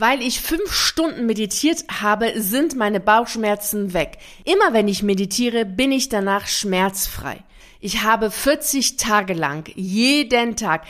Weil ich 5 Stunden meditiert habe, sind meine Bauchschmerzen weg. Immer wenn ich meditiere, bin ich danach schmerzfrei. Ich habe 40 Tage lang, jeden Tag,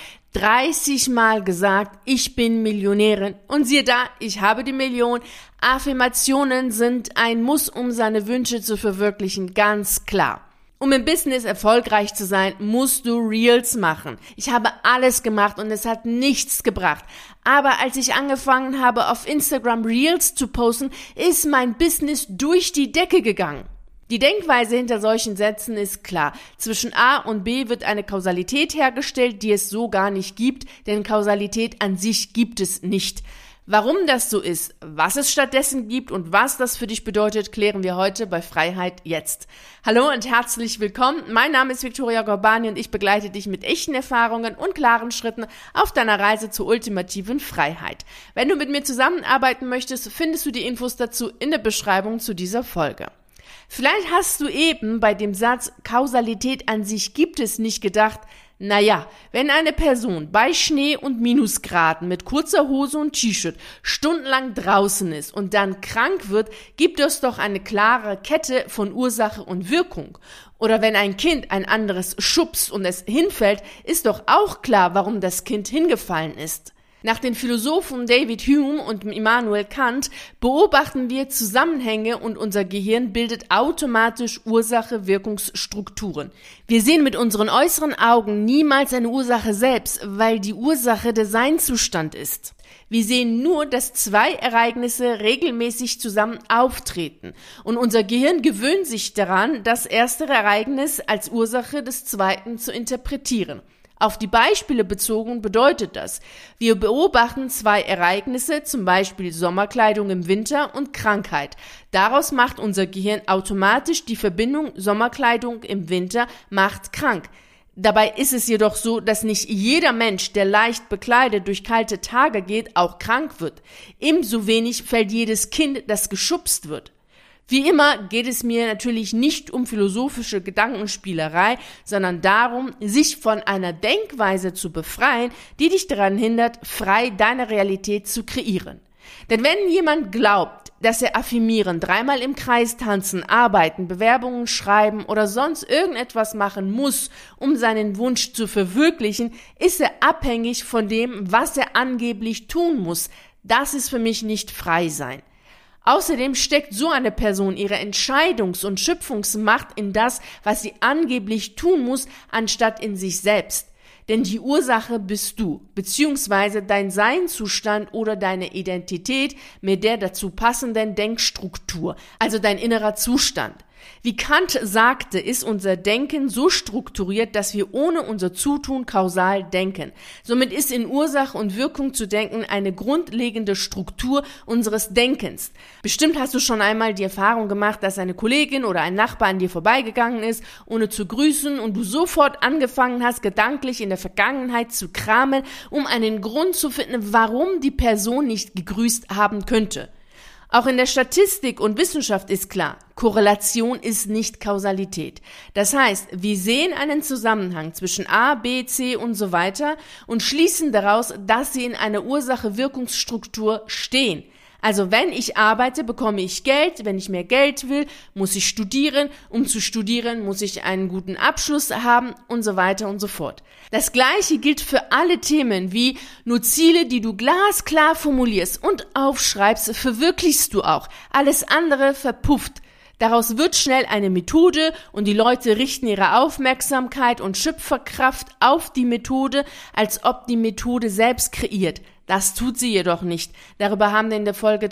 30 Mal gesagt, ich bin Millionärin. Und siehe da, ich habe die Million. Affirmationen sind ein Muss, um seine Wünsche zu verwirklichen, ganz klar. Um im Business erfolgreich zu sein, musst du Reels machen. Ich habe alles gemacht und es hat nichts gebracht. Aber als ich angefangen habe, auf Instagram Reels zu posten, ist mein Business durch die Decke gegangen. Die Denkweise hinter solchen Sätzen ist klar. Zwischen A und B wird eine Kausalität hergestellt, die es so gar nicht gibt, denn Kausalität an sich gibt es nicht. Warum das so ist, was es stattdessen gibt und was das für dich bedeutet, klären wir heute bei Freiheit jetzt. Hallo und herzlich willkommen. Mein Name ist Viktoria Gorbani und ich begleite dich mit echten Erfahrungen und klaren Schritten auf deiner Reise zur ultimativen Freiheit. Wenn du mit mir zusammenarbeiten möchtest, findest du die Infos dazu in der Beschreibung zu dieser Folge. Vielleicht hast du eben bei dem Satz Kausalität an sich gibt es nicht gedacht, naja, wenn eine Person bei Schnee und Minusgraden mit kurzer Hose und T-Shirt stundenlang draußen ist und dann krank wird, gibt es doch eine klare Kette von Ursache und Wirkung. Oder wenn ein Kind ein anderes schubst und es hinfällt, ist doch auch klar, warum das Kind hingefallen ist. Nach den Philosophen David Hume und Immanuel Kant beobachten wir Zusammenhänge und unser Gehirn bildet automatisch Ursache-Wirkungsstrukturen. Wir sehen mit unseren äußeren Augen niemals eine Ursache selbst, weil die Ursache der Seinzustand ist. Wir sehen nur, dass 2 Ereignisse regelmäßig zusammen auftreten und unser Gehirn gewöhnt sich daran, das erste Ereignis als Ursache des zweiten zu interpretieren. Auf die Beispiele bezogen bedeutet das, wir beobachten 2 Ereignisse, zum Beispiel Sommerkleidung im Winter und Krankheit. Daraus macht unser Gehirn automatisch die Verbindung Sommerkleidung im Winter macht krank. Dabei ist es jedoch so, dass nicht jeder Mensch, der leicht bekleidet durch kalte Tage geht, auch krank wird. Ebenso wenig fällt jedes Kind, das geschubst wird. Wie immer geht es mir natürlich nicht um philosophische Gedankenspielerei, sondern darum, sich von einer Denkweise zu befreien, die dich daran hindert, frei deine Realität zu kreieren. Denn wenn jemand glaubt, dass er affirmieren, 3-mal im Kreis tanzen, arbeiten, Bewerbungen schreiben oder sonst irgendetwas machen muss, um seinen Wunsch zu verwirklichen, ist er abhängig von dem, was er angeblich tun muss. Das ist für mich nicht frei sein. Außerdem steckt so eine Person ihre Entscheidungs- und Schöpfungsmacht in das, was sie angeblich tun muss, anstatt in sich selbst. Denn die Ursache bist du, beziehungsweise dein Seinzustand oder deine Identität mit der dazu passenden Denkstruktur, also dein innerer Zustand. Wie Kant sagte, ist unser Denken so strukturiert, dass wir ohne unser Zutun kausal denken. Somit ist in Ursache und Wirkung zu denken eine grundlegende Struktur unseres Denkens. Bestimmt hast du schon einmal die Erfahrung gemacht, dass eine Kollegin oder ein Nachbar an dir vorbeigegangen ist, ohne zu grüßen und du sofort angefangen hast, gedanklich in der Vergangenheit zu kramen, um einen Grund zu finden, warum die Person nicht gegrüßt haben könnte. Auch in der Statistik und Wissenschaft ist klar, Korrelation ist nicht Kausalität. Das heißt, wir sehen einen Zusammenhang zwischen A, B, C und so weiter und schließen daraus, dass sie in einer Ursache-Wirkungsstruktur stehen. Also wenn ich arbeite, bekomme ich Geld, wenn ich mehr Geld will, muss ich studieren, um zu studieren, muss ich einen guten Abschluss haben und so weiter und so fort. Das Gleiche gilt für alle Themen wie nur Ziele, die du glasklar formulierst und aufschreibst, verwirklichst du auch. Alles andere verpufft. Daraus wird schnell eine Methode und die Leute richten ihre Aufmerksamkeit und Schöpferkraft auf die Methode, als ob die Methode selbst kreiert. Das tut sie jedoch nicht. Darüber haben wir in der Folge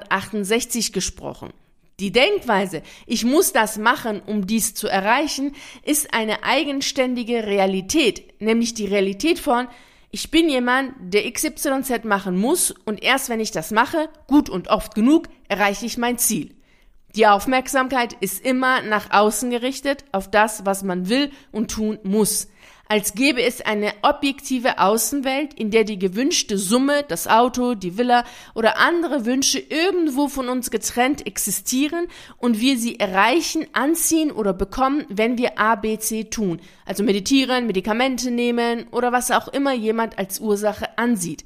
368 gesprochen. Die Denkweise, ich muss das machen, um dies zu erreichen, ist eine eigenständige Realität, nämlich die Realität von ich bin jemand, der XYZ machen muss und erst wenn ich das mache, gut und oft genug, erreiche ich mein Ziel. Die Aufmerksamkeit ist immer nach außen gerichtet, auf das, was man will und tun muss. Als gäbe es eine objektive Außenwelt, in der die gewünschte Summe, das Auto, die Villa oder andere Wünsche irgendwo von uns getrennt existieren und wir sie erreichen, anziehen oder bekommen, wenn wir A, B, C tun. Also meditieren, Medikamente nehmen oder was auch immer jemand als Ursache ansieht.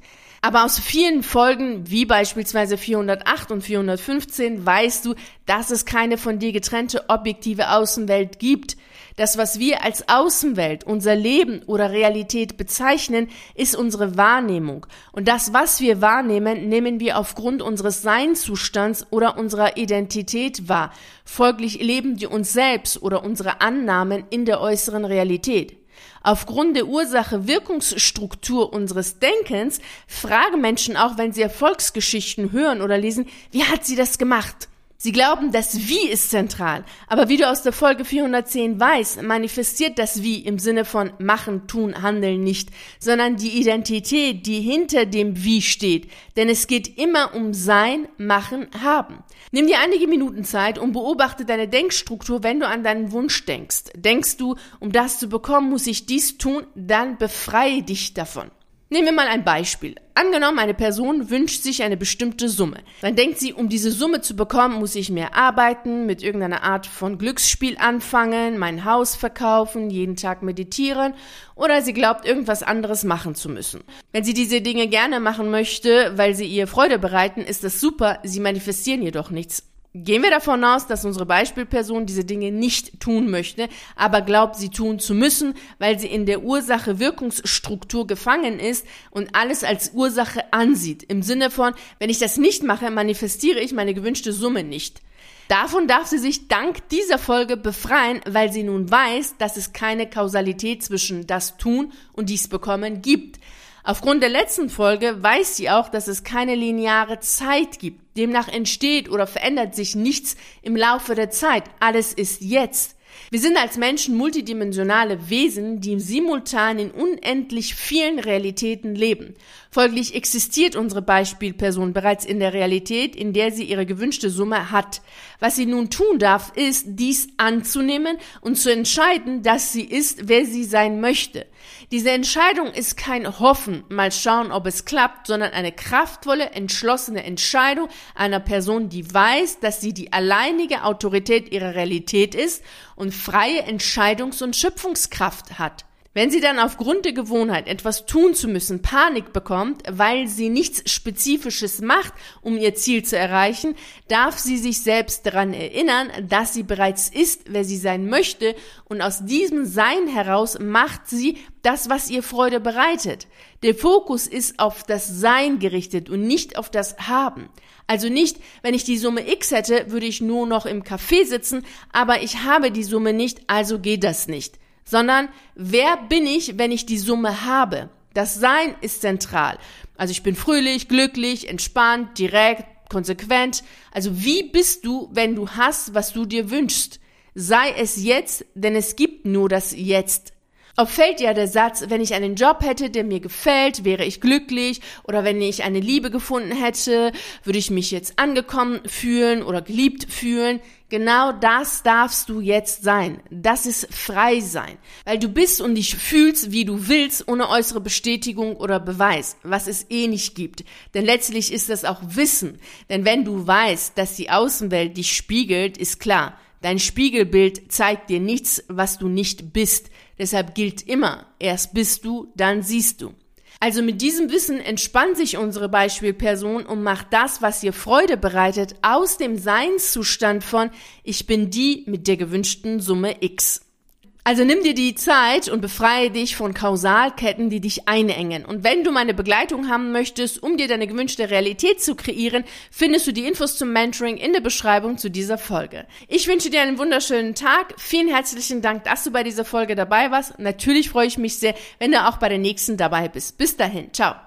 Aber aus vielen Folgen, wie beispielsweise 408 und 415, weißt du, dass es keine von dir getrennte objektive Außenwelt gibt. Das, was wir als Außenwelt, unser Leben oder Realität bezeichnen, ist unsere Wahrnehmung. Und das, was wir wahrnehmen, nehmen wir aufgrund unseres Seinzustands oder unserer Identität wahr. Folglich leben wir uns selbst oder unsere Annahmen in der äußeren Realität. Aufgrund der Ursache-Wirkungsstruktur unseres Denkens fragen Menschen auch, wenn sie Erfolgsgeschichten hören oder lesen, wie hat sie das gemacht? Sie glauben, das Wie ist zentral, aber wie du aus der Folge 410 weißt, manifestiert das Wie im Sinne von machen, tun, handeln nicht, sondern die Identität, die hinter dem Wie steht, denn es geht immer um Sein, Machen, Haben. Nimm dir einige Minuten Zeit und beobachte deine Denkstruktur, wenn du an deinen Wunsch denkst. Denkst du, um das zu bekommen, muss ich dies tun, dann befreie dich davon. Nehmen wir mal ein Beispiel. Angenommen, eine Person wünscht sich eine bestimmte Summe. Dann denkt sie, um diese Summe zu bekommen, muss ich mehr arbeiten, mit irgendeiner Art von Glücksspiel anfangen, mein Haus verkaufen, jeden Tag meditieren oder sie glaubt, irgendwas anderes machen zu müssen. Wenn sie diese Dinge gerne machen möchte, weil sie ihr Freude bereiten, ist das super, sie manifestieren jedoch nichts. Gehen wir davon aus, dass unsere Beispielperson diese Dinge nicht tun möchte, aber glaubt, sie tun zu müssen, weil sie in der Ursache-Wirkungsstruktur gefangen ist und alles als Ursache ansieht. Im Sinne von, wenn ich das nicht mache, manifestiere ich meine gewünschte Summe nicht. Davon darf sie sich dank dieser Folge befreien, weil sie nun weiß, dass es keine Kausalität zwischen das Tun und dies Bekommen gibt. Aufgrund der letzten Folge weiß sie auch, dass es keine lineare Zeit gibt. Demnach entsteht oder verändert sich nichts im Laufe der Zeit. Alles ist jetzt. Wir sind als Menschen multidimensionale Wesen, die simultan in unendlich vielen Realitäten leben. Folglich existiert unsere Beispielperson bereits in der Realität, in der sie ihre gewünschte Summe hat. Was sie nun tun darf, ist, dies anzunehmen und zu entscheiden, dass sie ist, wer sie sein möchte. Diese Entscheidung ist kein Hoffen, mal schauen, ob es klappt, sondern eine kraftvolle, entschlossene Entscheidung einer Person, die weiß, dass sie die alleinige Autorität ihrer Realität ist und freie Entscheidungs- und Schöpfungskraft hat. Wenn sie dann aufgrund der Gewohnheit, etwas tun zu müssen, Panik bekommt, weil sie nichts Spezifisches macht, um ihr Ziel zu erreichen, darf sie sich selbst daran erinnern, dass sie bereits ist, wer sie sein möchte, und aus diesem Sein heraus macht sie das, was ihr Freude bereitet. Der Fokus ist auf das Sein gerichtet und nicht auf das Haben. Also nicht, wenn ich die Summe X hätte, würde ich nur noch im Café sitzen, aber ich habe die Summe nicht, also geht das nicht. Sondern wer bin ich, wenn ich die Summe habe? Das Sein ist zentral. Also ich bin fröhlich, glücklich, entspannt, direkt, konsequent. Also wie bist du, wenn du hast, was du dir wünschst? Sei es jetzt, denn es gibt nur das Jetzt. Oft fällt ja der Satz, wenn ich einen Job hätte, der mir gefällt, wäre ich glücklich, oder wenn ich eine Liebe gefunden hätte, würde ich mich jetzt angekommen fühlen oder geliebt fühlen. Genau das darfst du jetzt sein. Das ist frei sein. Weil du bist und dich fühlst, wie du willst, ohne äußere Bestätigung oder Beweis, was es eh nicht gibt. Denn letztlich ist das auch Wissen. Denn wenn du weißt, dass die Außenwelt dich spiegelt, ist klar, dein Spiegelbild zeigt dir nichts, was du nicht bist. Deshalb gilt immer, erst bist du, dann siehst du. Also mit diesem Wissen entspannt sich unsere Beispielperson und macht das, was ihr Freude bereitet, aus dem Seinszustand von ich bin die mit der gewünschten Summe X. Also nimm dir die Zeit und befreie dich von Kausalketten, die dich einengen. Und wenn du meine Begleitung haben möchtest, um dir deine gewünschte Realität zu kreieren, findest du die Infos zum Mentoring in der Beschreibung zu dieser Folge. Ich wünsche dir einen wunderschönen Tag. Vielen herzlichen Dank, dass du bei dieser Folge dabei warst. Natürlich freue ich mich sehr, wenn du auch bei der nächsten dabei bist. Bis dahin. Ciao.